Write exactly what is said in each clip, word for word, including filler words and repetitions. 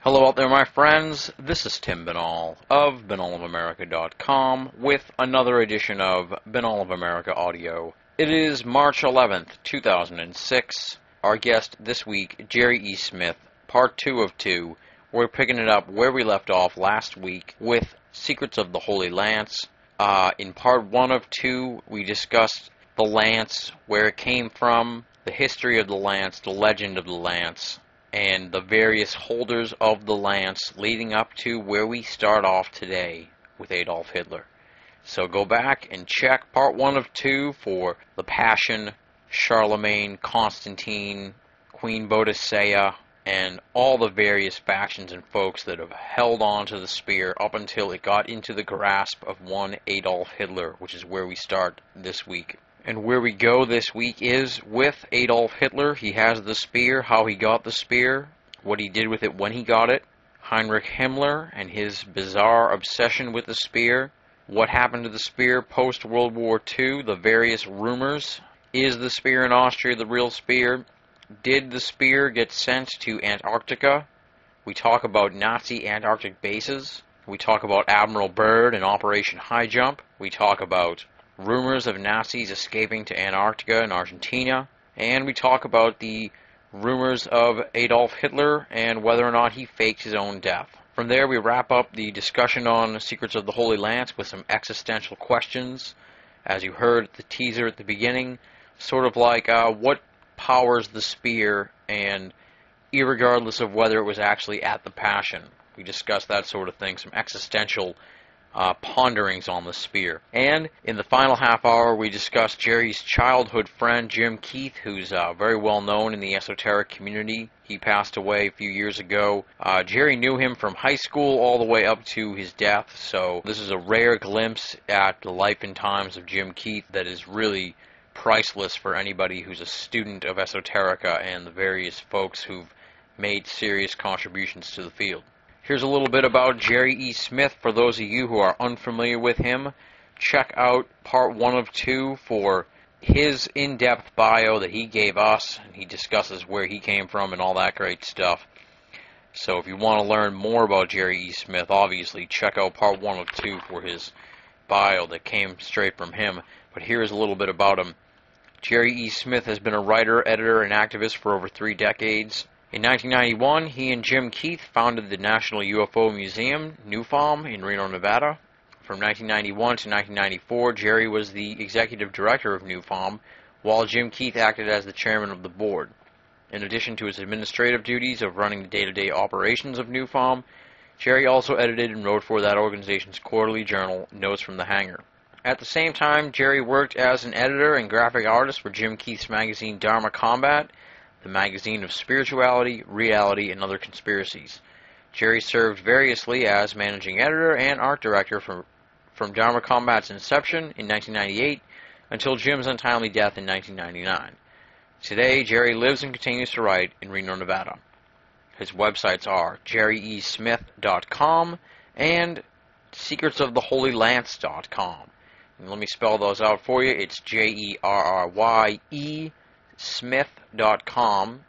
Hello out there, my friends. This is Tim Binnall of Binnall of America dot com with another edition of Binnall of America Audio. It is March eleventh, two thousand six. Our guest this week, Jerry E. Smith, part two of two. We're picking it up where we left off last week with Secrets of the Holy Lance. Uh, in part one of two, we discussed the lance, where it came from, the history of the lance, the legend of the lance, and the various holders of the lance leading up to where we start off today with Adolf Hitler. So go back and check part one of two for the Passion, Charlemagne, Constantine, Queen Boadicea, and all the various factions and folks that have held on to the spear up until it got into the grasp of one Adolf Hitler, which is where we start this week. And where we go this week is with Adolf Hitler. He has the spear, how he got the spear, what he did with it when he got it, Heinrich Himmler and his bizarre obsession with the spear, what happened to the spear post-World War Two, the various rumors. Is the spear in Austria the real spear? Did the spear get sent to Antarctica? We talk about Nazi Antarctic bases. We talk about Admiral Byrd and Operation High Jump. We talk about rumors of Nazis escaping to Antarctica and Argentina, and we talk about the rumors of Adolf Hitler and whether or not he faked his own death. From there, we wrap up the discussion on Secrets of the Holy Lance with some existential questions. As you heard the teaser at the beginning, sort of like uh, what powers the spear, and irregardless of whether it was actually at the Passion. We discussed that sort of thing, some existential Uh, ponderings on the spear. And in the final half hour, we discussed Jerry's childhood friend, Jim Keith, who's uh, very well known in the esoteric community. He passed away a few years ago. Uh, Jerry knew him from high school all the way up to his death, so this is a rare glimpse at the life and times of Jim Keith that is really priceless for anybody who's a student of esoterica and the various folks who've made serious contributions to the field. Here's a little bit about Jerry E. Smith. For those of you who are unfamiliar with him, check out part one of two for his in-depth bio that he gave us, and he discusses where he came from and all that great stuff. So if you want to learn more about Jerry E. Smith, obviously check out part one of two for his bio that came straight from him. But here's a little bit about him. Jerry E. Smith has been a writer, editor, and activist for over three decades. In nineteen ninety-one, he and Jim Keith founded the National U F O Museum, NUFOM, in Reno, Nevada. From nineteen ninety-one to nineteen ninety-four, Jerry was the executive director of NUFOM, while Jim Keith acted as the chairman of the board. In addition to his administrative duties of running the day-to-day operations of NUFOM, Jerry also edited and wrote for that organization's quarterly journal, Notes from the Hangar. At the same time, Jerry worked as an editor and graphic artist for Jim Keith's magazine Dharma Combat, the magazine of spirituality, reality, and other conspiracies. Jerry served variously as managing editor and art director from, from Dharma Combat's inception in nineteen ninety-eight until Jim's untimely death in nineteen ninety-nine. Today, Jerry lives and continues to write in Reno, Nevada. His websites are jerry e smith dot com and secrets of the holy lance dot com. And let me spell those out for you. It's J E R R Y E smith dot com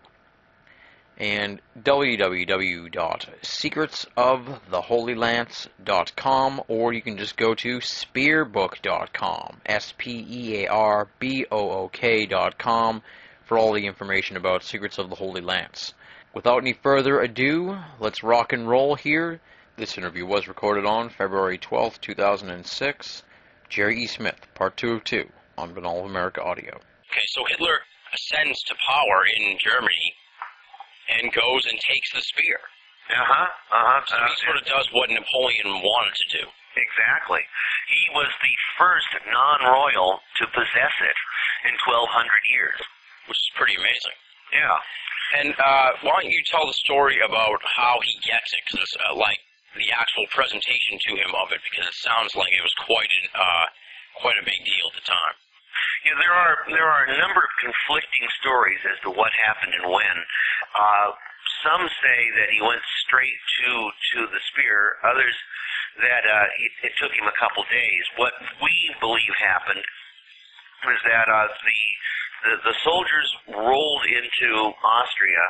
and w w w dot secrets of the holy lance dot com, or you can just go to spearbook dot com, S P E A R B O O K dot com, for all the information about Secrets of the Holy Lance. Without any further ado, let's rock and roll here. This interview was recorded on February twelfth, two thousand six. Jerry E. Smith, part two of two, on Binnall of America Audio. Okay, so Hitler ascends to power in Germany and goes and takes the spear. Uh-huh, uh-huh. So he sort of does what Napoleon wanted to do. Exactly. He was the first non-royal to possess it in twelve hundred years. Which is pretty amazing. Yeah. And uh, why don't you tell the story about how he gets it, because uh, like the actual presentation to him of it, because it sounds like it was quite, an, uh, quite a big deal at the time. Yeah, there are there are a number of conflicting stories as to what happened and when. Uh, some say that he went straight to to the spear. Others that uh, it, it took him a couple days. What we believe happened was that uh, the, the the soldiers rolled into Austria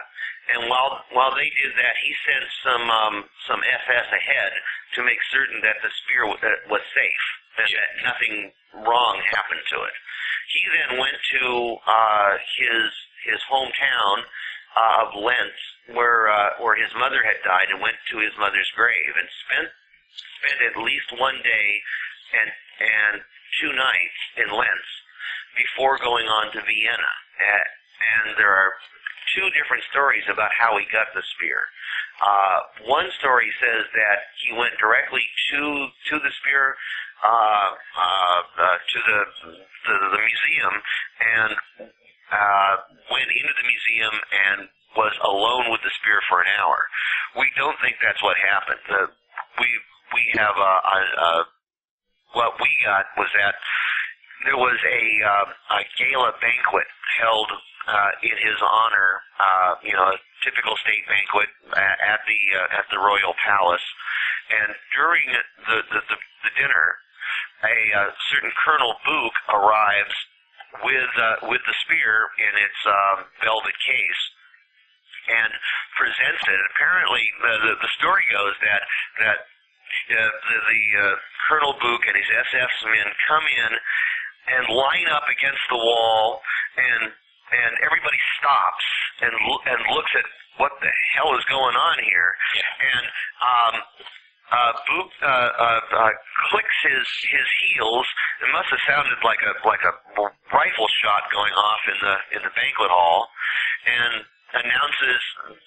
and while while they did that, he sent some um, some S S ahead to make certain that the spear w- uh, was safe, and that nothing wrong happened to it. He then went to uh, his his hometown uh, of Lentz, where uh, where his mother had died, and went to his mother's grave, and spent spent at least one day and and two nights in Lentz before going on to Vienna. Uh, and there are two different stories about how he got the spear. Uh, one story says that he went directly to to the spear, uh, uh, uh, to the, the the museum, and uh, went into the museum and was alone with the spear for an hour. We don't think that's what happened. The, we we have a, a, a what we got was that there was a, uh, a gala banquet held uh, in his honor, uh, you know, a typical state banquet at the uh, at the royal palace. And during the the, the, the dinner, a uh, certain Colonel Book arrives with uh, with the spear in its uh, velvet case and presents it. Apparently, the, the the story goes that that uh, the, the uh, Colonel Book and his S S men come in and line up against the wall, and and everybody stops and and looks at what the hell is going on here. Yeah. And um, uh, Book uh, uh, uh, clicks his his heels. It must have sounded like a like a rifle shot going off in the in the banquet hall, and announces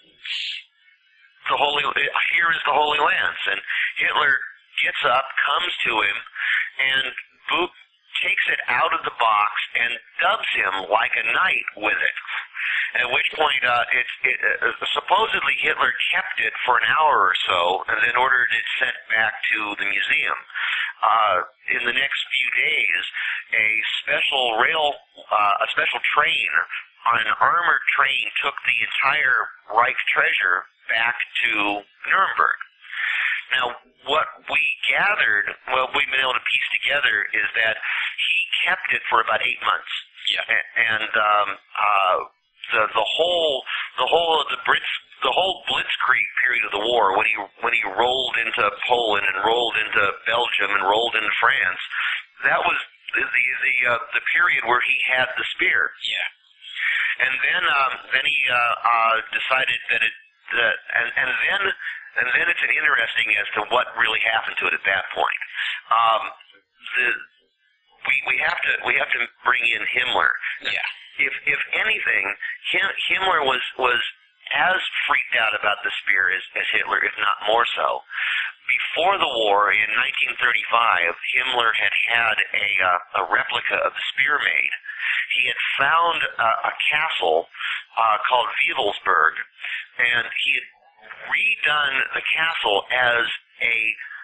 the holy. Here is the Holy Lance. And Hitler gets up, comes to him, and Book takes it out of the box and dubs him like a knight with it. At which point, uh, it, it, uh, supposedly Hitler kept it for an hour or so, and then ordered it sent back to the museum. Uh, in the next few days, a special rail, uh, a special train on an armored train took the entire Reich treasure back to Nuremberg. Now, what we gathered, what we've been able to piece together, is that he kept it for about eight months. Yeah. A- And um, uh, the the whole the whole of the Brits the whole Blitzkrieg period of the war, when he when he rolled into Poland and rolled into Belgium and rolled into France, that was the the the, uh, the period where he had the spear. Yeah. And then um, then he uh, uh, decided that it that and and then. And then it's interesting as to what really happened to it at that point. Um, the, we we have to we have to bring in Himmler. Yeah. If if anything, Him, Himmler was was as freaked out about the spear as, as Hitler, if not more so. Before the war in nineteen thirty-five, Himmler had had a uh, a replica of the spear made. He had found uh, a castle uh, called Wewelsburg, and he had redone the castle as a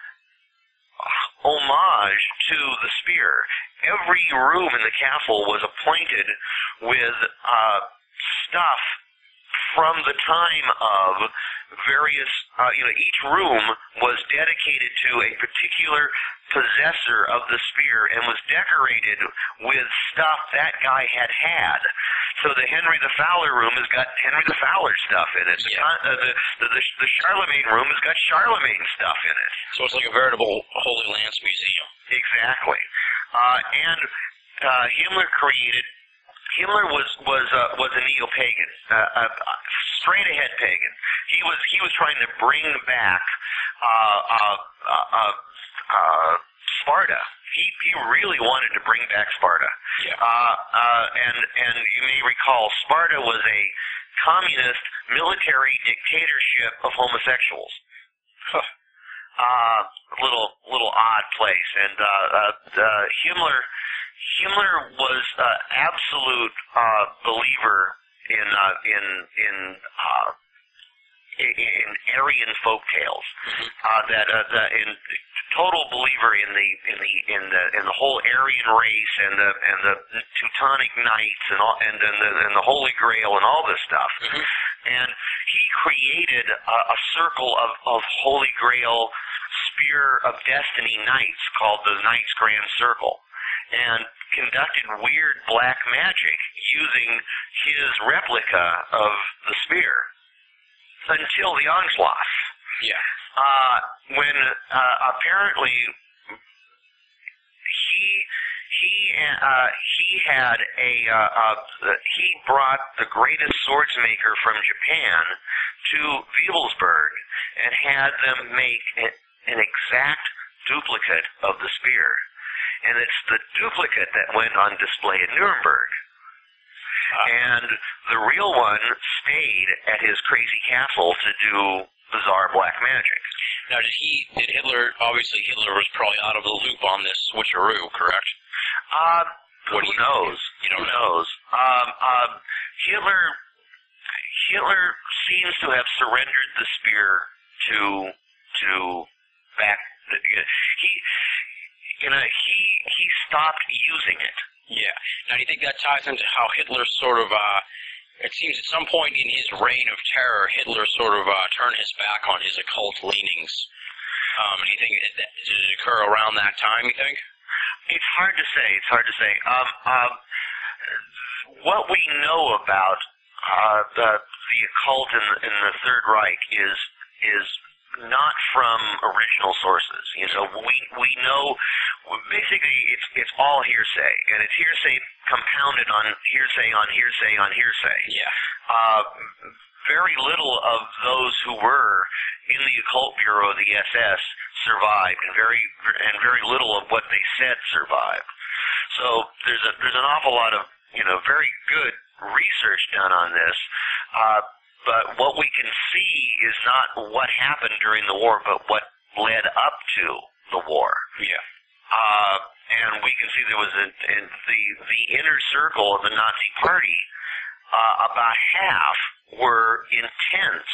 homage to the spear. Every room in the castle was appointed with uh, stuff from the time of various, uh, you know, each room was dedicated to a particular possessor of the spear and was decorated with stuff that guy had had. So the Henry the Fowler room has got Henry the Fowler stuff in it. The, Yeah. uh, the, the, the, the Charlemagne room has got Charlemagne stuff in it. So it's like a veritable Holy Lance museum. Exactly. Uh, and uh, Himmler created Himmler was was uh, was a neo-pagan, uh, a, a straight ahead pagan. He was he was trying to bring back uh, uh, uh, uh, uh, Sparta. He he really wanted to bring back Sparta. Yeah. Uh, uh, and and you may recall Sparta was a communist military dictatorship of homosexuals. Huh. Uh, little little odd place, and uh, uh, uh, Himmler. Himmler was uh, absolute uh, believer in uh, in in uh, in, in Aryan folktales. Uh, that uh, the, in total believer in the in the in the in the whole Aryan race and the and the Teutonic Knights and all and and the, and the Holy Grail and all this stuff. Mm-hmm. And he created a, a circle of of Holy Grail Spear of Destiny Knights called the Knights Grand Circle, and conducted weird black magic using his replica of the spear. until the Anschluss. Yeah. Uh, when uh, apparently he he uh, he had a uh, uh, he brought the greatest swordsmaker from Japan to Wilhelmsburg and had them make an, an exact duplicate of the spear, and it's the duplicate that went on display in Nuremberg. Uh, and the real one stayed at his crazy castle to do bizarre black magic. Now, did he, did Hitler, obviously Hitler was probably out of the loop on this switcheroo, correct? Um, what who do you knows? You don't who know. knows? Um, um, Hitler, Hitler seems to have surrendered the spear to, to back, he, you know, he, he stopped using it. Yeah. Now, do you think that ties into how Hitler sort of, uh, it seems at some point in his reign of terror, Hitler sort of uh, turned his back on his occult leanings. Um, do you think, it, did it occur around that time, you think? It's hard to say. It's hard to say. Um, um, what we know about uh, the, the occult in, in the Third Reich is is not from original sources. You know, we we know basically it's it's all hearsay, and it's hearsay compounded on hearsay on hearsay on hearsay. Yeah. Uh, very little of those who were in the occult bureau of the S S survived, and very and very little of what they said survived. So there's a there's an awful lot of you know very good research done on this. Uh, But what we can see is not what happened during the war, but what led up to the war. Yeah. Uh, and we can see there was a, in the the inner circle of the Nazi Party. Uh, about half were intense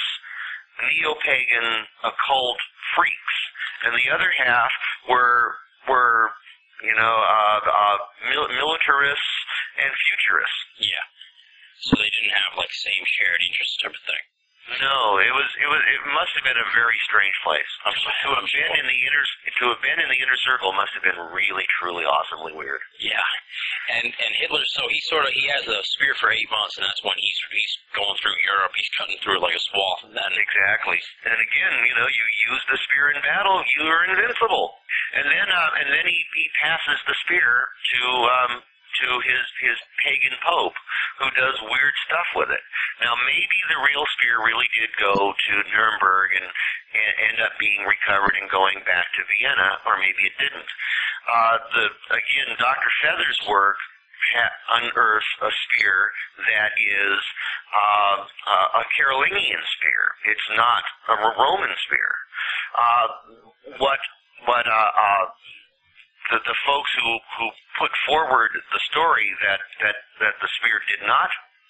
neo-pagan occult freaks, and the other half were were you know uh, uh, mil- militarists and futurists. Yeah. So they didn't have like same shared interests type of thing. No, it was it was it must have been a very strange place. I'm to have I'm been sure. in the inner to have been in the inner circle must have been really truly awesomely weird. Yeah, and and Hitler, so he sort of he has a spear for eight months, and that's when he's he's going through Europe. He's cutting through like a swath, and then Exactly. And again, you know, you use the spear in battle, you are invincible. And then uh, and then he, he passes the spear to um to his his pagan pope, who does weird stuff with it. Now, maybe the real spear really did go to Nuremberg and, and end up being recovered and going back to Vienna, or maybe it didn't. Uh, the again, Doctor Feather's work ha- unearthed a spear that is uh, uh, a Carolingian spear. It's not a Roman spear. Uh, what what uh, uh, The, the folks who, who put forward the story that, that, that the spear did not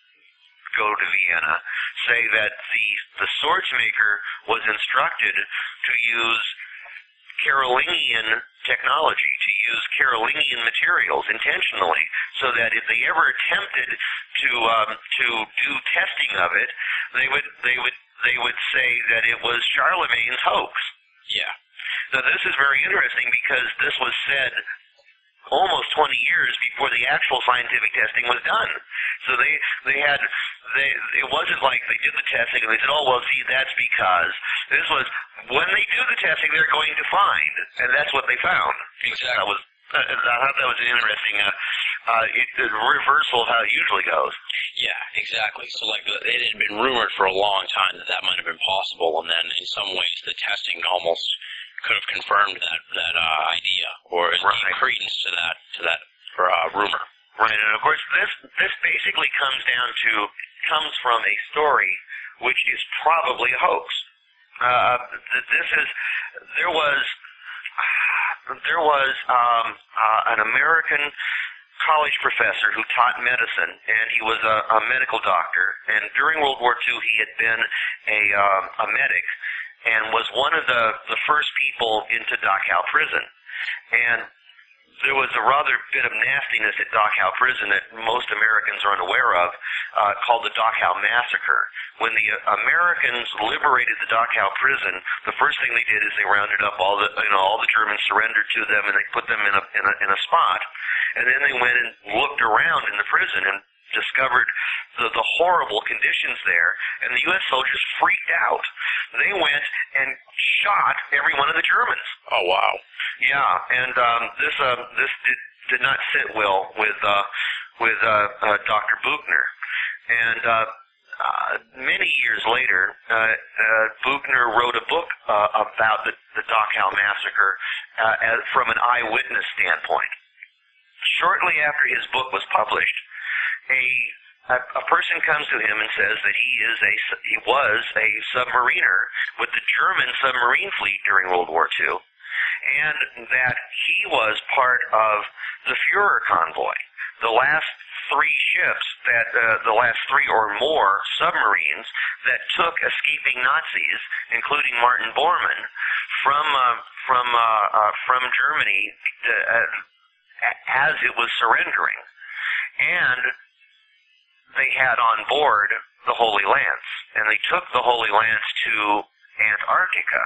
go to Vienna say that the, the swordsmaker was instructed to use Carolingian technology, to use Carolingian materials intentionally, so that if they ever attempted to um, to do testing of it, they would they would they would say that it was Charlemagne's hoax. yeah. Now, this is very interesting because this was said almost twenty years before the actual scientific testing was done. So they they had they it wasn't like they did the testing and they said, oh well, see, that's because this was when they do the testing they're going to find, and that's what they found. Exactly. That was uh, I thought that was an interesting uh, uh, it, the reversal of how it usually goes. Yeah, exactly. So like the, it had been rumored for a long time that that might have been possible, and then in some ways the testing almost could have confirmed that that uh, idea or Right. gave credence to that to that uh, rumor. Right, and of course this this basically comes down to comes from a story which is probably a hoax. Uh, this is there was there was um, uh, an American college professor who taught medicine, and he was a, a medical doctor. And during World War Two, he had been a um, a medic, and was one of the, the first people into Dachau prison. And there was a rather bit of nastiness at Dachau prison that most Americans are unaware of, uh, called the Dachau Massacre. When the uh, Americans liberated the Dachau prison, the first thing they did is they rounded up all the, you know, all the Germans surrendered to them, and they put them in a, in a, in a spot. And then they went and looked around in the prison, and discovered the, the horrible conditions there, and the U S soldiers freaked out. They went and shot every one of the Germans. Oh, wow. Yeah, and um, this uh, this did, did not sit well with uh, with uh, uh, Doctor Buchner. And uh, uh, many years later, uh, uh, Buchner wrote a book uh, about the, the Dachau massacre uh, as, from an eyewitness standpoint. Shortly after his book was published, a A, a person comes to him and says that he is a he was a submariner with the German submarine fleet during World War Two, and that he was part of the Führer convoy, the last three ships that uh, the last three or more submarines that took escaping Nazis, including Martin Bormann, from uh, from uh, uh, from Germany to, uh, as it was surrendering, and they had on board the Holy Lance, and they took the Holy Lance to Antarctica.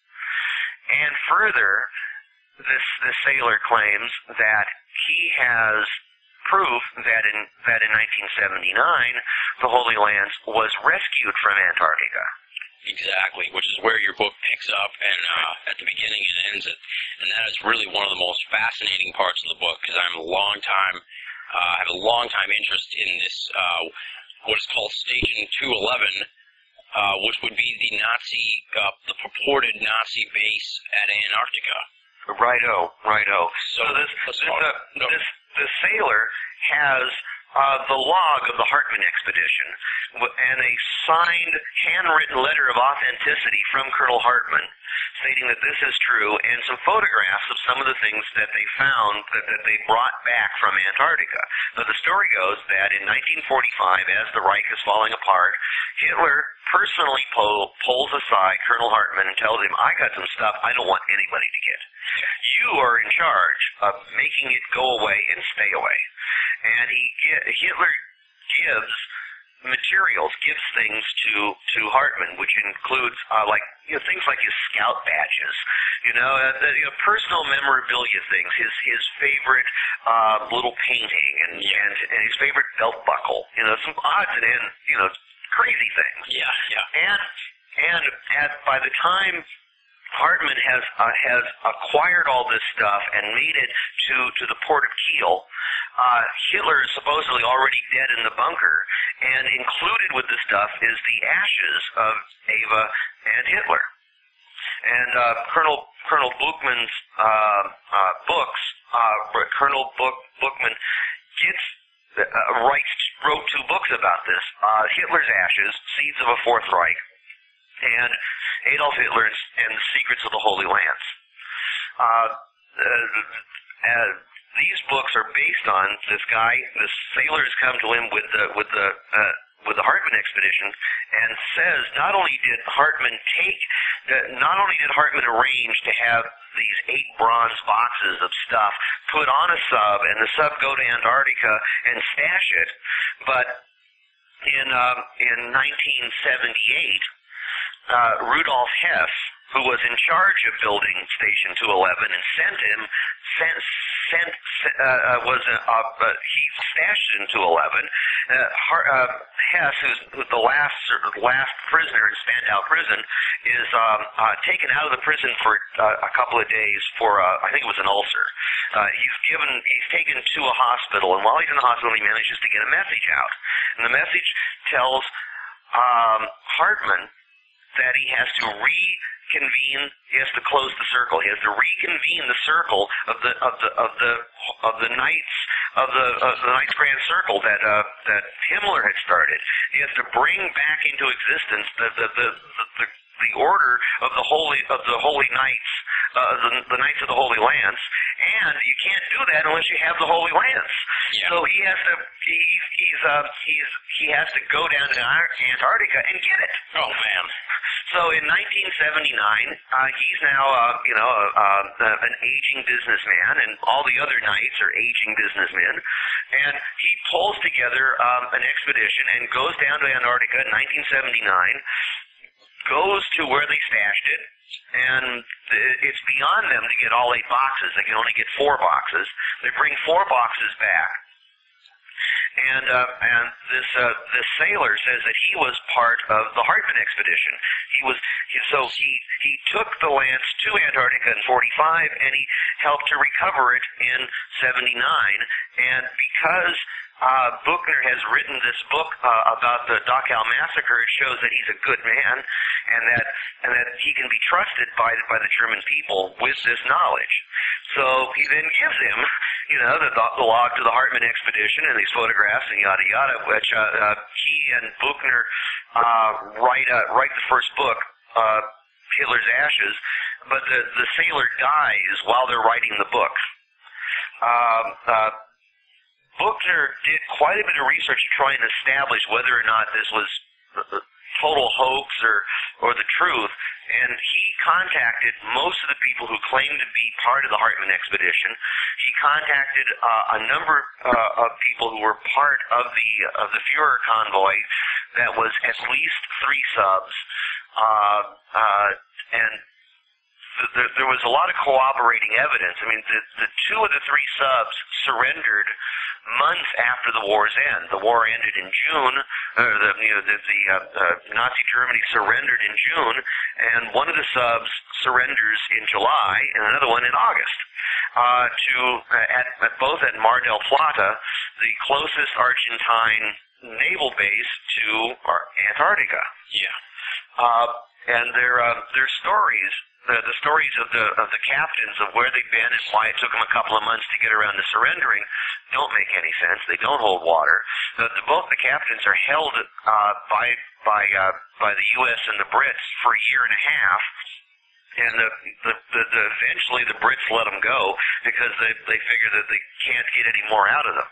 And further, this this sailor claims that he has proof that in that in nineteen seventy-nine the Holy Lance was rescued from Antarctica. Exactly, which is where your book picks up, and uh, at the beginning it ends it, and that is really one of the most fascinating parts of the book, because I'm a long time, uh, I have a long time interest in this, uh, what is called Station two eleven, uh, which would be the Nazi, uh, the purported Nazi base at Antarctica. Righto, righto. So, so this this, uh, no. this the sailor has uh, the log of the Hartmann expedition and a signed, handwritten letter of authenticity from Colonel Hartmann stating that this is true, and some photographs of some of the things that they found that, that they brought back from Antarctica. Now, the story goes that in nineteen forty-five, as the Reich is falling apart, Hitler personally po- pulls aside Colonel Hartmann and tells him, I got some stuff I don't want anybody to get. You are in charge of making it go away and stay away. And he Hitler gives materials, gives things to to Hartmann, which includes uh, like you know things like his scout badges, you know, uh, the, you know personal memorabilia things, his his favorite uh, little painting, and, and and his favorite belt buckle, you know, some odds and ends, you know, crazy things. Yeah, yeah. And and at, by the time Hartmann has uh, has acquired all this stuff and made it to, to the port of Kiel, uh, Hitler is supposedly already dead in the bunker, and included with the stuff is the ashes of Eva and Hitler. And uh, Colonel Colonel Buchmann's uh, uh, books, uh, Colonel Book, Buchmann gets uh, writes wrote two books about this: uh, Hitler's Ashes, Seeds of a Fourth Reich, and Adolf Hitler and the Secrets of the Holy Lance. Uh, uh, uh, these books are based on this guy. This sailor has come to him with the with the uh, with the Hartmann expedition, and says not only did Hartmann take, uh, not only did Hartmann arrange to have these eight bronze boxes of stuff put on a sub, and the sub go to Antarctica and stash it, but in uh, in nineteen seventy-eight. Uh, Rudolf Hess, who was in charge of building Station two eleven, and sent him, sent, sent uh, uh, was uh, uh, he stashed in two eleven. Uh, Har- uh, Hess, who's the last last prisoner in Spandau prison, is um, uh, taken out of the prison for uh, a couple of days for uh, I think it was an ulcer. Uh, he's given, he's taken to a hospital, and while he's in the hospital, he manages to get a message out, and the message tells um, Hartmann that he has to reconvene, he has to close the circle. He has to reconvene the circle of the of the of the of the Knights of the of the Knights Grand Circle that uh, that Himmler had started. He has to bring back into existence the the the, the, the the order of the holy of the holy knights, uh, the, the knights of the Holy Lance, and you can't do that unless you have the Holy Lance. Yeah. So he has to he, he's uh, he's he has to go down to Antarctica and get it. Oh man! So in nineteen seventy-nine, uh, he's now uh, you know uh, uh, an aging businessman, and all the other knights are aging businessmen, and he pulls together um, an expedition and goes down to Antarctica in nineteen seventy-nine. Goes to where they stashed it, and it's beyond them to get all eight boxes. They can only get four boxes. They bring four boxes back. And uh, and this uh, this sailor says that he was part of the Hartmann expedition. He was he, so he he took the Lance to Antarctica in forty-five, and he helped to recover it in seventy-nine. And because uh, Buchner has written this book uh, about the Dachau massacre, it shows that he's a good man, and that and that he can be trusted by by the German people with this knowledge. So he then gives him, you know, the, the log to the Hartmann expedition and these photographs and yada yada, which uh, uh, he and Buchner uh, write uh, write the first book, uh, Hitler's Ashes, but the the sailor dies while they're writing the book. Uh, uh, Buchner did quite a bit of research to try and establish whether or not this was a total hoax or, or the truth, and he contacted most of the people who claimed to be part of the Hartmann expedition. He contacted uh, a number uh, of people who were part of the of the Fuhrer convoy that was at least three subs, uh, uh, and There, there was a lot of corroborating evidence. I mean, the, the two of the three subs surrendered months after the war's end. The war ended in June. Uh, the, you know, the, the uh, uh, Nazi Germany surrendered in June, and one of the subs surrenders in July, and another one in August. Uh, to uh, at, at both at Mar del Plata, the closest Argentine naval base to Antarctica. Yeah. Uh, and their uh, their stories. The, the stories of the of the captains of where they've been and why it took them a couple of months to get around to surrendering don't make any sense. They don't hold water. The, the, both the captains are held uh, by by uh, by the U S and the Brits for a year and a half, and the, the, the, the eventually the Brits let them go because they they figure that they can't get any more out of them.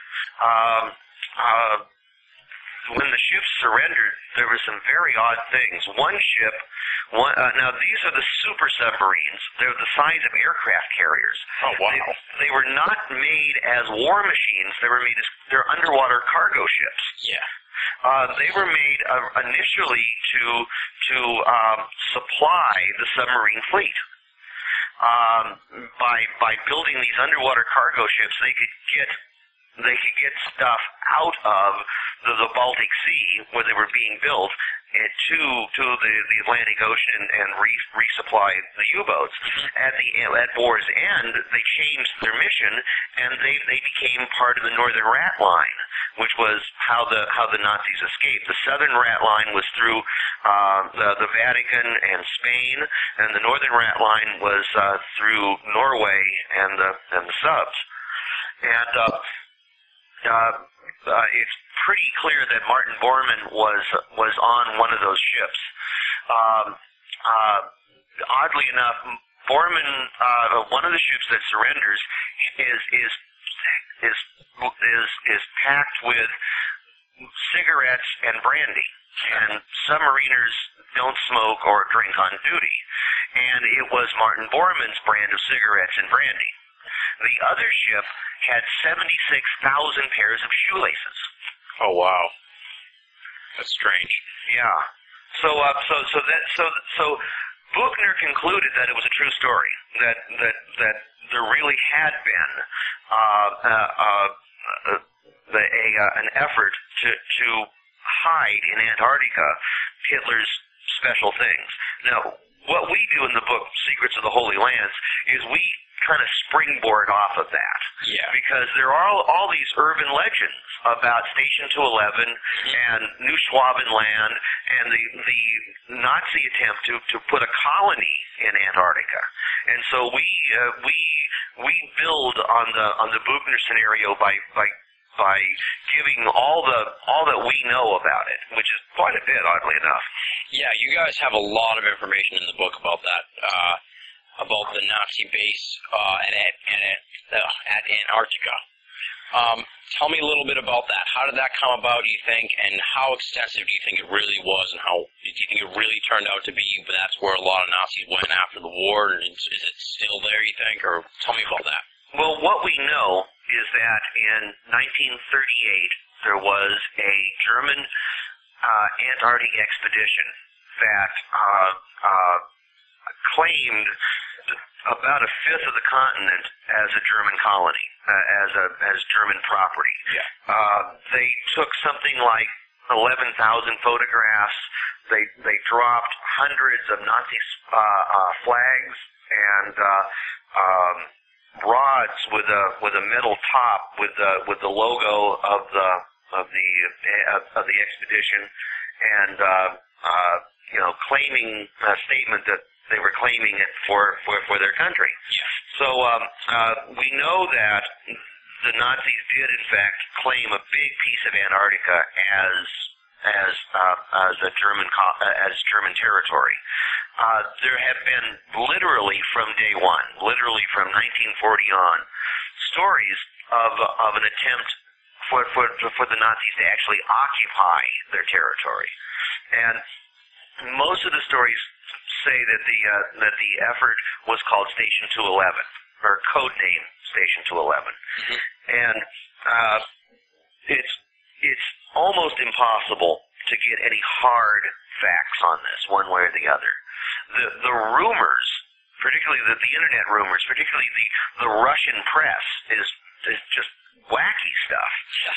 Um, uh, when the ships surrendered, there were some very odd things. One ship, one, uh, now these are the super submarines. They're the size of aircraft carriers. Oh, wow. They, they were not made as war machines. They were made as, they're underwater cargo ships. Yeah. Uh, they were made uh, initially to, to um, supply the submarine fleet. Um, by, by building these underwater cargo ships, they could get They could get stuff out of the, the Baltic Sea where they were being built and to to the, the Atlantic Ocean and re, resupply the U-boats. At the at war's end, they changed their mission and they they became part of the Northern Rat Line, which was how the how the Nazis escaped. The Southern Rat Line was through uh, the, the Vatican and Spain, and the Northern Rat Line was uh, through Norway and the and the subs. And uh, Uh, uh, it's pretty clear that Martin Bormann was was on one of those ships. Um, uh, oddly enough, Bormann, uh, one of the ships that surrenders, is is is is is packed with cigarettes and brandy. And submariners don't smoke or drink on duty. And it was Martin Bormann's brand of cigarettes and brandy. The other ship had seventy-six thousand pairs of shoelaces. Oh, wow. That's strange. Yeah. So, uh, so, so that, so, so, Buchner concluded that it was a true story. That, that, that there really had been uh, uh, uh, the, a uh, an effort to to hide in Antarctica Hitler's special things. Now, what we do in the book Secrets of the Holy Lands is we kind of springboard off of that. Yeah. Because there are all, all these urban legends about Station two eleven and New Schwabenland and the the Nazi attempt to, to put a colony in Antarctica. And so we uh, we we build on the on the Buchner scenario by by by giving all the all that we know about it, which is quite a bit, oddly enough. Yeah, you guys have a lot of information in the book about that. Uh, about the Nazi base uh, at, at, at, uh, at Antarctica. Um, tell me a little bit about that. How did that come about, do you think, and how extensive do you think it really was, and how do you think it really turned out to be? But that's where a lot of Nazis went after the war, and is, is it still there, you think, or tell me about that? Well, what we know is that in nineteen thirty-eight there was a German uh, Antarctic expedition that uh, uh, claimed about a fifth of the continent as a German colony. uh, as a as German property. Yeah. Uh, they took something like eleven thousand photographs. They they dropped hundreds of Nazi uh, uh, flags and uh, um, rods with a with a metal top with the with the logo of the of the uh, of the expedition, and uh, uh, you know, claiming a statement that they were claiming it for for, for their country. Yeah. So um, uh, we know that the Nazis did in fact claim a big piece of Antarctica as as uh, as a German co- as German territory. Uh, there have been literally from day one, literally from nineteen forty on, stories of of an attempt for for for the Nazis to actually occupy their territory, and most of the stories say that the uh, that the effort was called Station two eleven, or code name Station two eleven, Mm-hmm. and uh, it's it's almost impossible to get any hard facts on this, one way or the other. The the rumors, particularly the, the internet rumors, particularly the, the Russian press, is is just wacky stuff.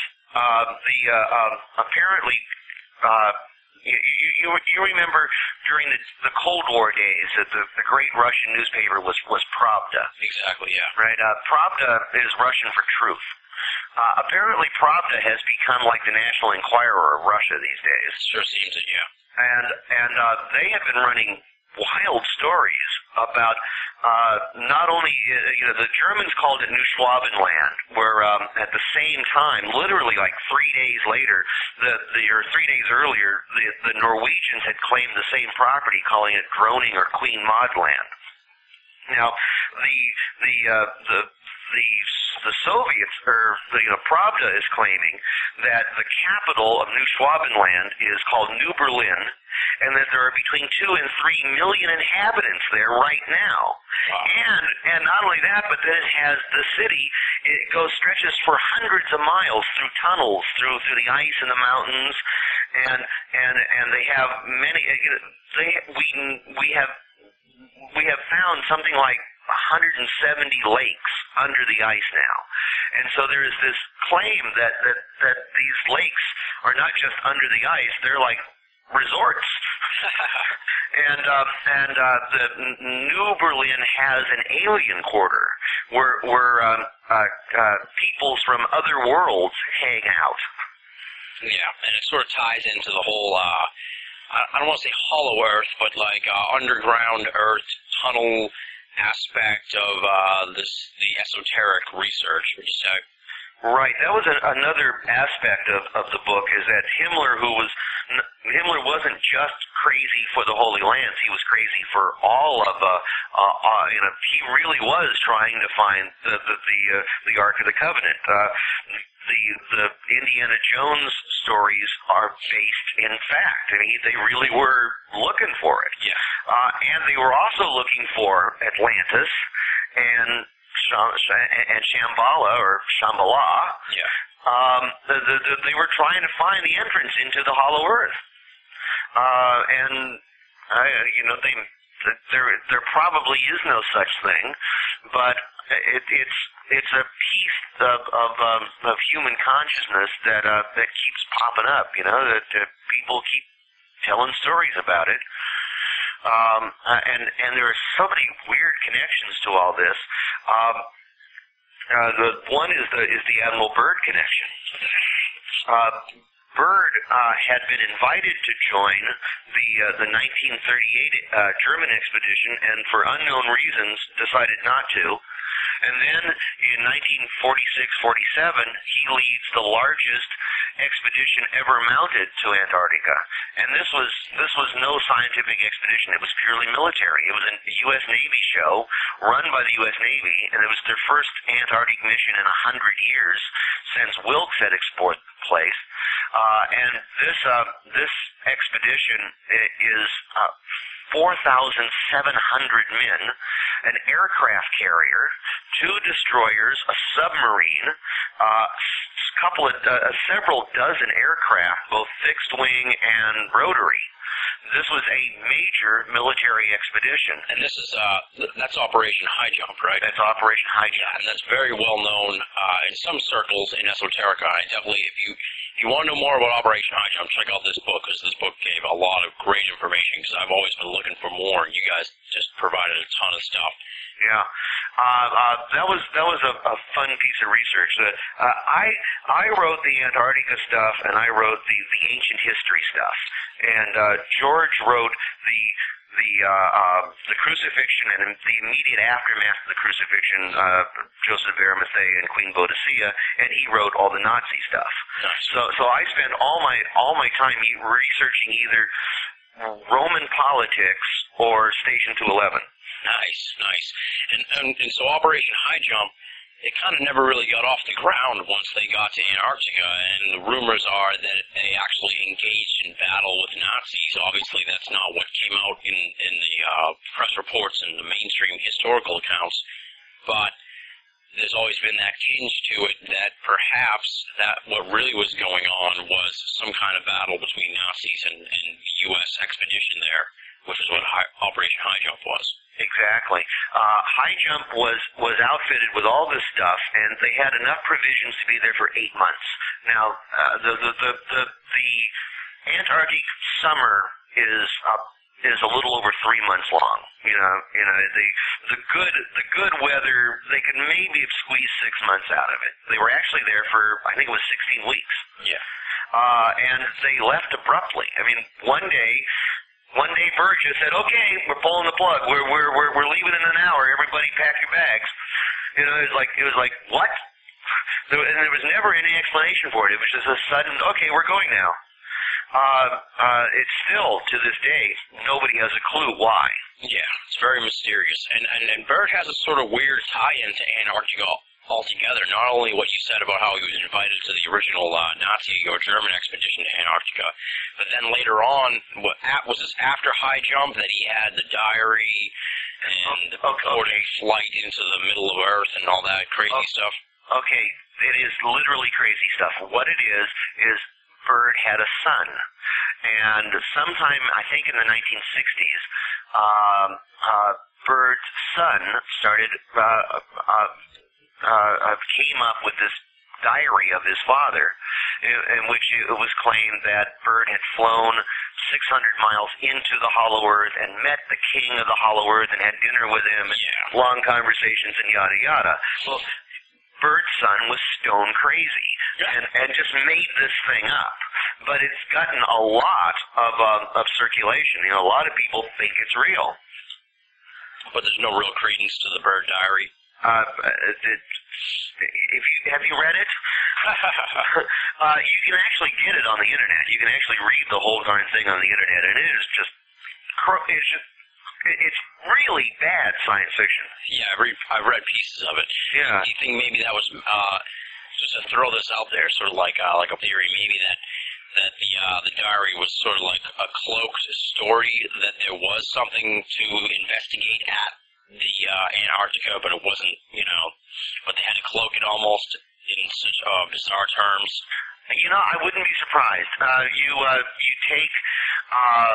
Uh, the uh, um, apparently, uh, you, you you remember during the the Cold War days that the, the great Russian newspaper was was Pravda. Exactly. Yeah. Right. Uh, Pravda is Russian for truth. Uh, apparently, Pravda has become like the National Enquirer of Russia these days. Sure seems it. Yeah. And and uh, they have been running wild stories about uh, not only uh, you know, the Germans called it New Schwabenland, where um, at the same time, literally like three days later, the, the or three days earlier, the, the Norwegians had claimed the same property, calling it Groningen or Queen Maud Land. Now, the the uh, the the the Soviets, or the, you know, Pravda is claiming that the capital of New Schwabenland is called New Berlin, and that there are between two and three million inhabitants there right now. Wow. And and not only that, but then it has the city. It goes stretches for hundreds of miles through tunnels, through through the ice in the mountains, and and and they have many. You know, they we we have. We have found something like one hundred seventy lakes under the ice now. And so there is this claim that, that, that these lakes are not just under the ice, they're like resorts. and um, and uh, the New Berlin has an alien quarter where, where um, uh, uh, peoples from other worlds hang out. Yeah, and it sort of ties into the whole, uh, I don't want to say hollow earth, but like uh, underground earth tunnel aspect of uh, this the esoteric research, which is uh, right. That was a, another aspect of, of the book, is that Himmler, who was Himmler wasn't just crazy for the Holy Lands; he was crazy for all of uh, uh, uh you know, he really was trying to find the the the, uh, the Ark of the Covenant. Uh, The, the Indiana Jones stories are based in fact. I mean, they really were looking for it. Yeah. Uh, and they were also looking for Atlantis and and Shambhala, or Shambhala. Yeah. Um, the, the, the, they were trying to find the entrance into the Hollow Earth. Uh, and, I, you know, they, there, there probably is no such thing, but it, it's it's a piece of of, um, of human consciousness that uh, that keeps popping up. You know, that uh, people keep telling stories about it, um, uh, and and there are so many weird connections to all this. Um, uh, the one is the is the Admiral Byrd connection. Uh, Byrd uh, had been invited to join the uh, the nineteen thirty-eight uh, German expedition, and for unknown reasons decided not to. And then in nineteen forty-six forty-seven, he leads the largest expedition ever mounted to Antarctica. And this was this was no scientific expedition. It was purely military. It was a U S Navy show run by the U S Navy, and it was their first Antarctic mission in a hundred years since Wilkes had explored the place. Uh, and this uh, this expedition is uh, four thousand seven hundred men, an aircraft carrier, two destroyers, a submarine, uh, couple of uh, several dozen aircraft, both fixed wing and rotary. This was a major military expedition. And this is, uh, that's Operation High Jump, right? That's Operation High Jump. And that's very well known uh, in some circles in esoterica. I definitely, if you if you want to know more about Operation High Jump, check out this book, because this book gave a lot of great information, because I've always been looking for more, and you guys just provided a ton of stuff. Yeah, uh, uh, that was that was a, a fun piece of research. Uh, uh, I I wrote the Antarctica stuff, and I wrote the, the ancient history stuff, and uh, George wrote the the uh, uh, the crucifixion and the immediate aftermath of the crucifixion, uh, Joseph of Arimathea and Queen Boadicea, and he wrote all the Nazi stuff. Nice. So so I spent all my all my time researching either Roman politics or Station two eleven. Nice, nice. And, and and so Operation High Jump, it kind of never really got off the ground once they got to Antarctica, and the rumors are that they actually engaged in battle with Nazis. Obviously, that's not what came out in, in the uh, press reports and the mainstream historical accounts, but there's always been that tinge to it that perhaps that what really was going on was some kind of battle between Nazis and, and the U S expedition there, which is what high, Operation High Jump was. Exactly. Uh, High Jump was, was outfitted with all this stuff, and they had enough provisions to be there for eight months. Now, uh, the, the, the, the, the Antarctic summer is uh, is a little over three months long. You know, you know the the good the good weather, they could maybe have squeezed six months out of it. They were actually there for, I think it was sixteen weeks. Yeah. Uh, and they left abruptly. I mean, one day. One day, Byrd just said, "Okay, we're pulling the plug. We're we're we're we're leaving in an hour. Everybody, pack your bags." You know, it was like it was like what? There, and there was never any explanation for it. It was just a sudden, "Okay, we're going now." Uh, uh, it's still to this day, nobody has a clue why. Yeah, it's very mysterious. And and and Byrd has a sort of weird tie-in to Antarctica altogether. Not only what you said about how he was invited to the original uh, Nazi or German expedition to Antarctica, but then later on, what, at, was this after High Jump that he had the diary and the purported flight into the middle of Earth and all that crazy okay. stuff? Okay, it is literally crazy stuff. What it is, is Byrd had a son, and sometime, I think in the nineteen sixties, um, uh, Byrd's son started, uh, uh, Uh, came up with this diary of his father, in, in which it was claimed that Byrd had flown six hundred miles into the Hollow Earth and met the king of the Hollow Earth and had dinner with him, and yeah. long conversations and yada yada. Well, Byrd's son was stone crazy and, and just made this thing up. But it's gotten a lot of uh, of circulation. You know, a lot of people think it's real. But there's no real credence to the Byrd diary. Uh, it, if you have you read it? uh, you can actually get it on the internet. You can actually read the whole darn thing on the internet, and it is just, it's just, it's really bad science fiction. Yeah, I've read, I've read pieces of it. Yeah. Do you think maybe that was uh, just to throw this out there, sort of like uh, like a theory, maybe that that the uh, the diary was sort of like a cloaked story, that there was something to investigate at the uh, Antarctica, but it wasn't, you know, but they had to cloak it almost in such uh, bizarre terms. You know, I wouldn't be surprised. Uh, you uh, you take uh,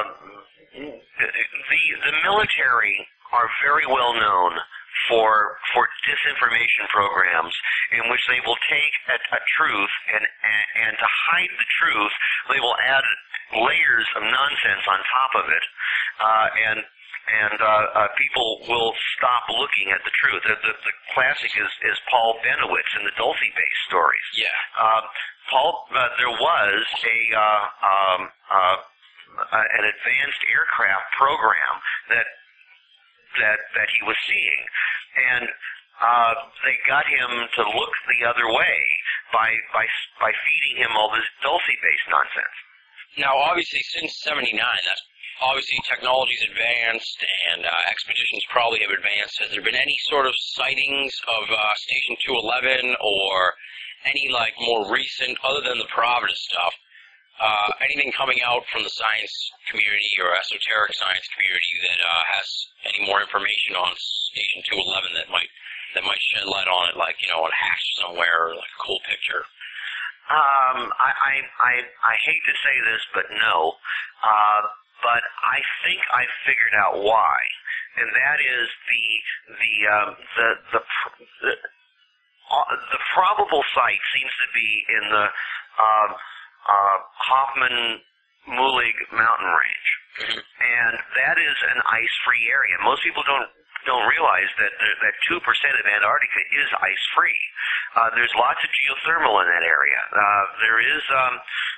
the the military are very well known for for disinformation programs in which they will take a, a truth and, and and to hide the truth, they will add layers of nonsense on top of it, uh, and. And uh, uh, people will stop looking at the truth. The, the, the classic is, is Paul Benowitz in the Dulce Base stories. Yeah. Um, Paul, uh, there was a uh, um, uh, uh, an advanced aircraft program that that that he was seeing, and uh, they got him to look the other way by by by feeding him all this Dulce Base nonsense. Now, obviously, since seventy-nine, that's obviously technology's advanced and uh, expeditions probably have advanced. Has there been any sort of sightings of uh, Station two eleven or any like more recent, other than the Providence stuff, uh, anything coming out from the science community or esoteric science community that uh, has any more information on Station two eleven that might that might shed light on it, like, you know, a hash somewhere or like a cool picture? Um, I I I, I hate to say this, but no. Uh, but I think I figured out why, and that is the the um, the the. the Uh, the probable site seems to be in the uh, uh, Hoffman-Mulig mountain range, Mm-hmm. and that is an ice-free area. Most people don't don't realize that there, that two percent of Antarctica is ice-free. Uh, there's lots of geothermal in that area. Uh, there is um,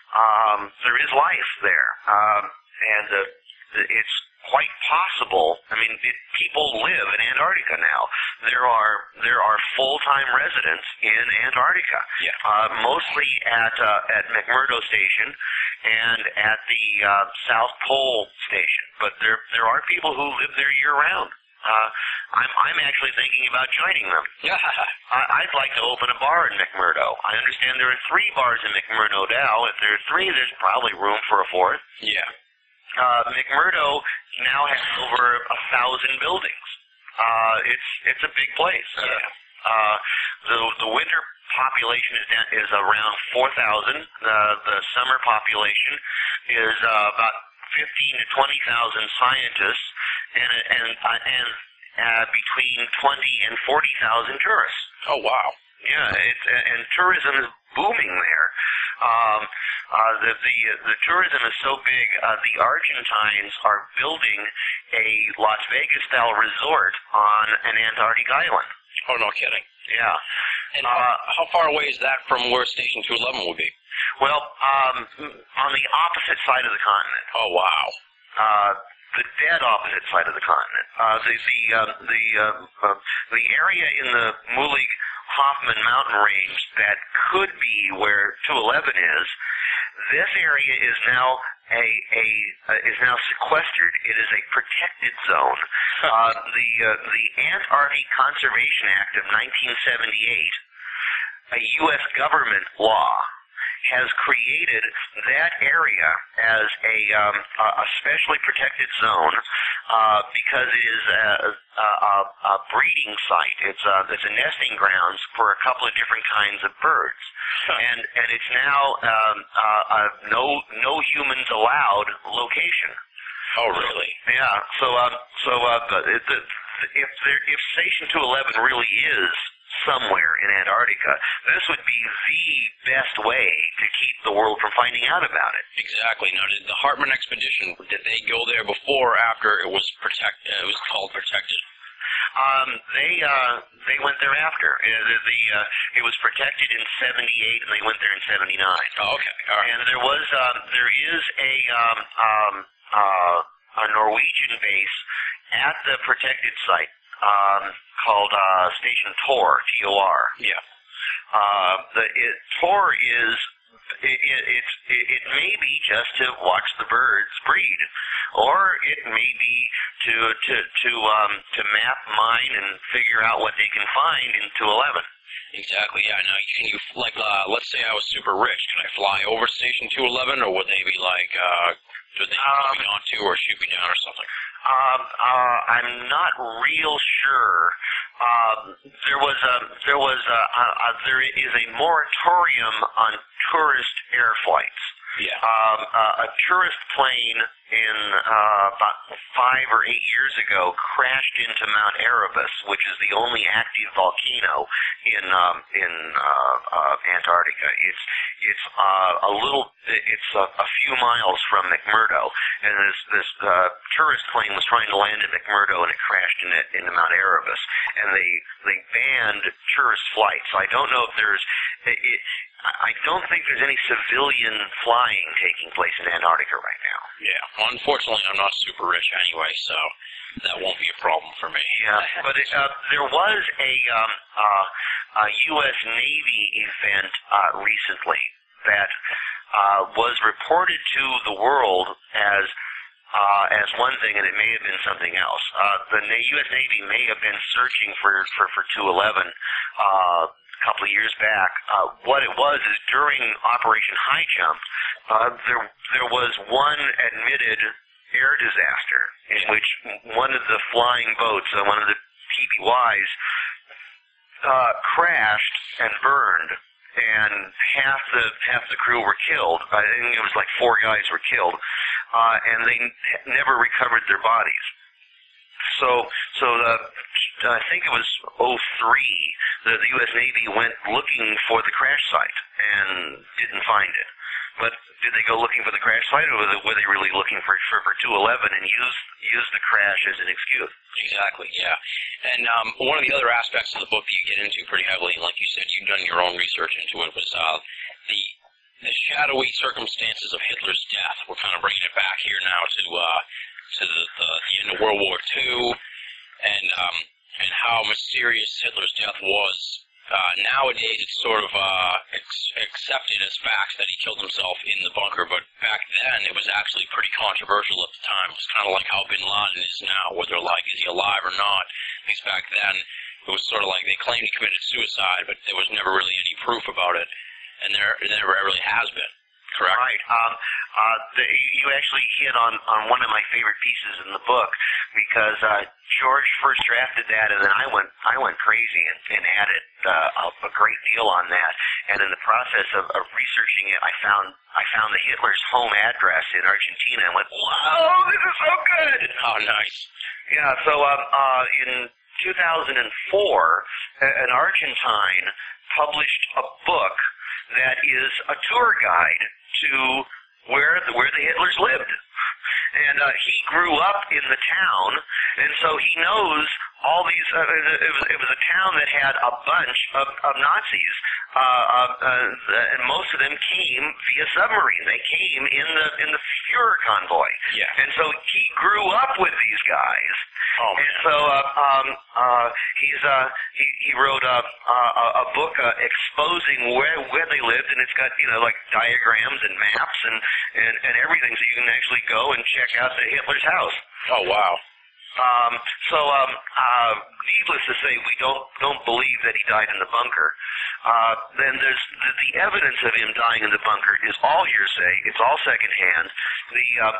um, there is life there, um, and uh, it's quite possible. I mean, it, people live in Antarctica now. There are there are full-time residents in Antarctica, Yeah. uh, mostly at uh, at McMurdo Station and at the uh, South Pole Station. But there there are people who live there year-round. Uh, I'm I'm actually thinking about joining them. Yeah. I, I'd like to open a bar in McMurdo. I understand there are three bars in McMurdo now. If there are three, there's probably room for a fourth. Yeah. Uh, McMurdo now has over a thousand buildings. Uh, it's it's a big place. Yeah. Uh, the the winter population is down, is around four thousand. Uh, the summer population is uh, about fifteen to twenty thousand scientists, and and uh, and uh, between twenty and forty thousand tourists. Oh, wow. Yeah, it's and tourism is booming there. Um, uh, the the the tourism is so big. Uh, the Argentines are building a Las Vegas style resort on an Antarctic island. Oh, no kidding. Yeah. And how, Uh, how far away is that from where Station two eleven will be? Well, um, on the opposite side of the continent. Oh, wow. Uh, the dead opposite side of the continent. Uh, the the uh, the uh, uh, the area in the Mulig Hoffman mountain range that could be where two eleven is. This area is now a a uh, is now sequestered. It is a protected zone. Uh, the uh, the Antarctic Conservation Act of nineteen seventy-eight, a U S government law, has created that area as a, um, a specially protected zone uh, because it is a, a, a breeding site. It's a, it's a nesting grounds for a couple of different kinds of birds, and and it's now um, uh, a no no humans allowed location. Oh, really? Yeah. So um so uh the, the, if there if Station two eleven really is somewhere in Antarctica, this would be the best way to keep the world from finding out about it. Exactly. Now, did the Hartmann expedition, did they go there before or after it was protect? It was called protected? Um, they uh, they went there after. Uh, the, the uh, it was protected in seventy-eight, and they went there in seventy-nine. Oh, okay. All right. And there was um, there is a um, um, uh, a Norwegian base at the protected site um, called uh, Station Tor, T O R. Yeah. Uh, the it, Tor is it, it, it's it, it may be just to watch the birds breed, or it may be to to to um to map, mine, and figure out what they can find in two eleven. Exactly. Yeah. Now, can you like uh, let's say I was super rich, can I fly over Station two eleven, or would they be like uh, would they Um, be onto or shoot me down or something? Um, uh, I'm not real sure. Um, there was a there was a, a, a there is a moratorium on tourist air flights. Yeah. Um, uh, a tourist plane in uh, about five or eight years ago crashed into Mount Erebus, which is the only active volcano in um, in uh, uh, Antarctica. It's it's uh, a little it's a, a few miles from McMurdo, and this this uh, tourist plane was trying to land at McMurdo, and it crashed into, into Mount Erebus, and they they banned tourist flights. So I don't know if there's it, it, I don't think there's any civilian flying taking place in Antarctica right now. Yeah. Well, unfortunately, I'm not super rich anyway, so that won't be a problem for me. Yeah, but it, uh, there was a, um, uh, a U S Navy event uh, recently that uh, was reported to the world as uh, as one thing, and it may have been something else. Uh, the U S Navy may have been searching for for, for two eleven. Uh, A couple of years back, uh, what it was is during Operation High Jump, uh, there there was one admitted air disaster in which one of the flying boats, uh, one of the P B Ys, uh, crashed and burned, and half the half the crew were killed. I think it was like four guys were killed. uh, and they n- never recovered their bodies. So, so the, I think it was oh three, the, the U S Navy went looking for the crash site and didn't find it. But did they go looking for the crash site, or were they, were they really looking for, for, for two eleven and use use the crash as an excuse? Exactly, yeah. And um, one of the other aspects of the book that you get into pretty heavily, and like you said, you've done your own research into it, was uh, the the shadowy circumstances of Hitler's death. We're kind of bringing it back here now to uh, to the, the, the end of World War Two, and um, and how mysterious Hitler's death was. Uh, nowadays, it's sort of uh, ex- accepted as facts that he killed himself in the bunker, but back then it was actually pretty controversial at the time. It's kind of like how Bin Laden is now, where they're like, is he alive or not? Because back then it was sort of like they claimed he committed suicide, but there was never really any proof about it, and there, there never really has been. Correct. Right. Um, uh, the, you actually hit on, on one of my favorite pieces in the book, because uh, George first drafted that, and then I went I went crazy and, and added uh, a, a great deal on that. And in the process of, of researching it, I found I found the Hitler's home address in Argentina, and went, "Whoa, this is so good!" Oh, nice. Yeah. So um, uh, in two thousand four, an Argentine published a book that is a tour guide to where the, where the Hitlers lived. And uh, he grew up in the town, and so he knows all these. Uh, it was it was a town that had a bunch of, of Nazis, uh, uh, uh, and most of them came via submarine. They came in the in the Fuhrer convoy. Yeah. And so he grew up with these guys. Oh, and so uh, um, uh, he's uh, he he wrote a a, a book uh, exposing where where they lived, and it's got, you know, like diagrams and maps and and and everything, so you can actually go and check out the Hitler's house. Oh, wow. Um, so, um, uh, needless to say, we don't don't believe that he died in the bunker. Uh, then there's the, the evidence of him dying in the bunker is all hearsay. It's all secondhand. The uh,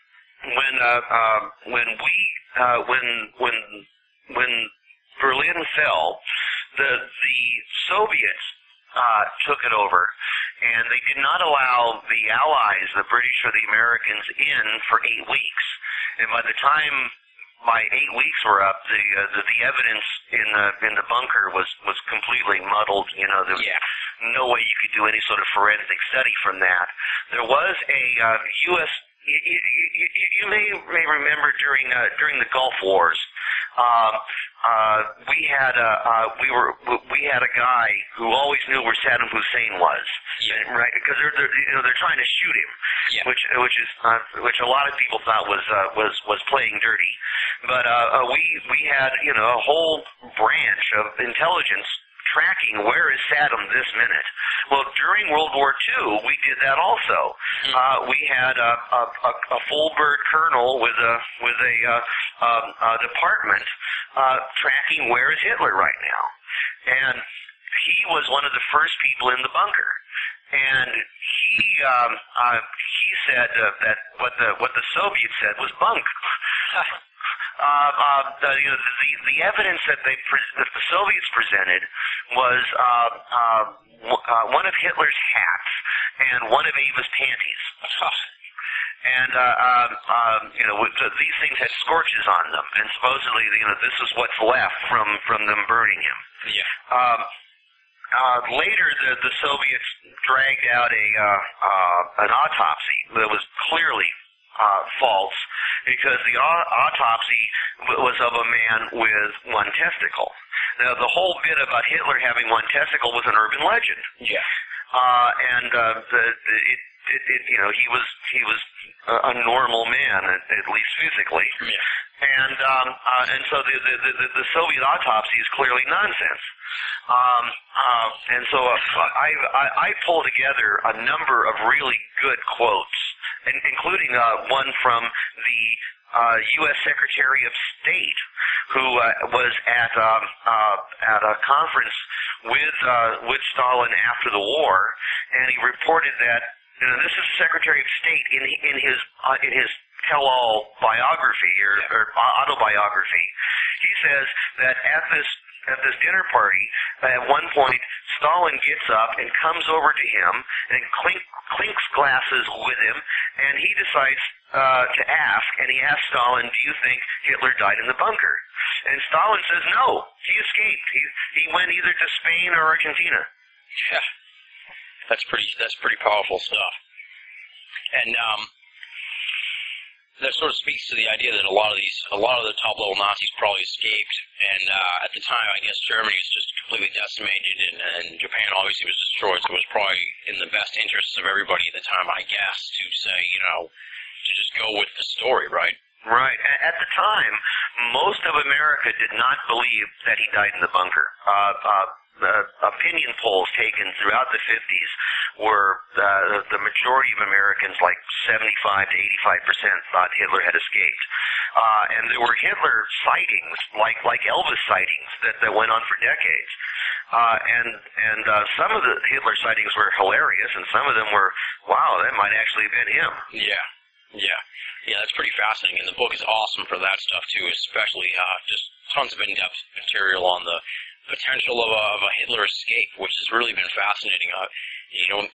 when uh, uh, when we uh, when when when Berlin fell, the the Soviets uh, took it over, and they did not allow the Allies, the British or the Americans, in for eight weeks. And by the time my eight weeks were up, the, uh, the the evidence in the in the bunker was was completely muddled. You know, there was Yeah. no way you could do any sort of forensic study from that. There was a uh, U S You, you, you, you may may remember during uh, during the Gulf Wars, um, uh, we had a uh, we were we had a guy who always knew where Saddam Hussein was, Yeah. and, right? Because they're, they're you know they're trying to shoot him, Yeah. which which is uh, which a lot of people thought was uh, was was playing dirty, but uh, uh, we we had you know a whole branch of intelligence tracking where is Saddam this minute. Well, during World War Two, we did that also. Uh, we had a, a, a, a full bird colonel with a with a, uh, um, a department uh, tracking where is Hitler right now, and he was one of the first people in the bunker. And he um, uh, he said uh, that what the what the Soviets said was bunk. Uh, uh, the, you know, the, the evidence that they pre- that the Soviets presented was uh, uh, w- uh, one of Hitler's hats and one of Ava's panties. And uh, uh, uh, you know, these things had scorches on them, and supposedly, you know, this is what's left from from them burning him. Yeah. Um, Uh, later, the, the Soviets dragged out a uh, uh, an autopsy that was clearly uh, false, because the au- autopsy w- was of a man with one testicle. Now, the whole bit about Hitler having one testicle was an urban legend. Yeah. Uh, and uh, the, the, it, it, it, you know, he was he was a, a normal man, at, at least physically. Yeah. And um, uh, and so the, the the the Soviet autopsy is clearly nonsense. Um, uh, and so uh, I, I I pulled together a number of really good quotes, and including uh, one from the uh, U S Secretary of State, who uh, was at um, uh, at a conference with uh, with Stalin after the war, and he reported that, you know, this is the Secretary of State in in his uh, in his tell-all biography or, or autobiography. He says that at this at this dinner party, at one point, Stalin gets up and comes over to him and clink, clinks glasses with him, and he decides uh, to ask, and he asked Stalin, do you think Hitler died in the bunker? And Stalin says no, he escaped. He, he went either to Spain or Argentina. Yeah, that's pretty, that's pretty powerful stuff. And um, that sort of speaks to the idea that a lot of these, a lot of the top-level Nazis probably escaped, and uh, at the time, I guess Germany was just completely decimated, and, and Japan obviously was destroyed, so it was probably in the best interests of everybody at the time, I guess, to say, you know, to just go with the story, right? Right. At the time, most of America did not believe that he died in the bunker. Uh, uh, the opinion polls taken throughout the fifties were uh, the majority of Americans, like seventy-five to eighty-five percent, thought Hitler had escaped. Uh, and there were Hitler sightings, like like Elvis sightings, that, that went on for decades. Uh, and and uh, some of the Hitler sightings were hilarious, and some of them were, wow, that might actually have been him. Yeah. Yeah, yeah, that's pretty fascinating, and the book is awesome for that stuff too, especially uh, just tons of in-depth material on the potential of a, of a Hitler escape, which has really been fascinating. Uh, you know,